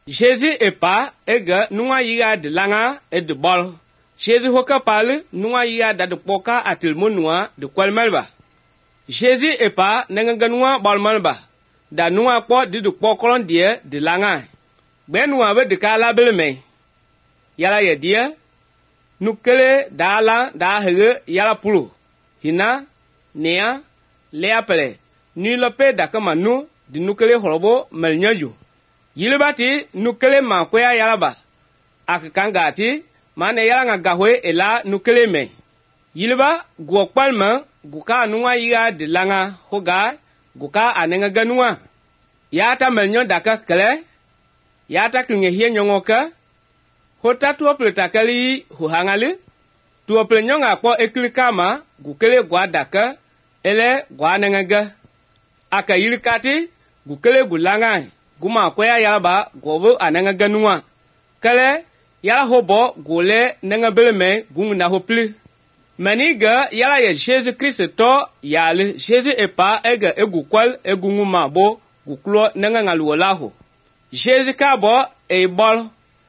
Jésus est pas ega nunga yiga de langa et de bol. Jésus hoka parle nunga yiga da de poka atil munwa de kwalmelba. Jésus est pas nenganwa balmalba. Da nunga po de pokolon die de langa. Benwa be de kala belme. Yala ye dia nukele da la da hege yala pulu. Hina nea leapele. Ni lope da kama nu di nukele horobo melnyoju. Yilibati nukele ma kwea yalaba. Akakangati mane yalanga gahwe ela nukele me. Yiliba guokpalma guka nunga yiga de langa hoga guka anenga ganua. Yata melnyon daka kele. Yata klinge hie nyongoka. Hota tuople takali huhangali. Tuople nyonga po eklikama gukele gwa daka ele gwa nengaga. Aka yilikati gukele gulanga. Guma kwea yalaba gobu ananga ganua. Kale yala hobo gule nenga beleme gung na hopli. Maniga yala ye Jésus Christ to yale Jésus epa ega egukwal egungu mabo guklo nenga ngaluolahu. Jésus kabo e bol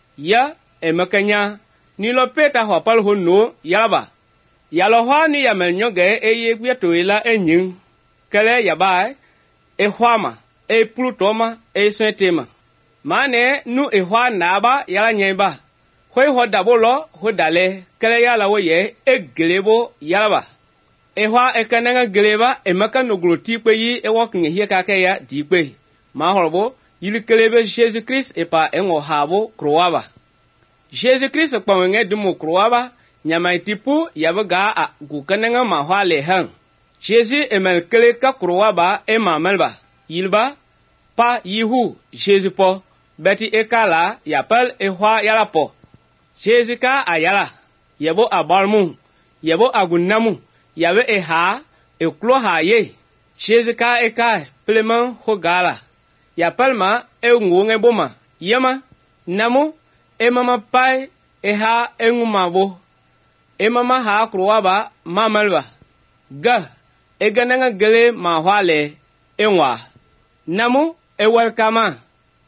ya e makanya ni lo peta hopal honu yalaba. Yalo hani ya melnyoge e yegweto ila enyin. Kale yabai e hwama. E plutoma e sentema. Mane nu e hwa naba yala nyemba. Hoi ho dabolo ho dale kele yala woye e gelebo yalaba. E hwa e kananga geleba e maka no gloti pe yi e wok nye hie kake ya di pe. Ma horobo yili kelebe Jésus Christ e pa engo habo kroaba. Jésus Christ pa wenge dumo kroaba nyama itipu yabaga a gukananga ma hwa le hang. Jésus e mel kele ka kroaba e ma melba. Yilba pa yihu Jésus po beti ekala yapel ehwa yala po. Jésus ka ayala yebo abalmu yebo agunamu yabe eha eklo ha ye. Jésus ka eka pleman hogala yapel ma engunge boma yema namu emama pai eha engumabo emama ha kroaba mamalba ga egananga gele ma hwale enwa namu ewel kama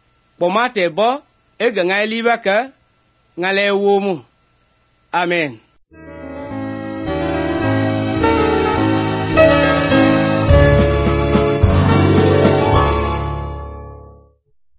pomate bo e gangai liba ka ngale womu. Amen.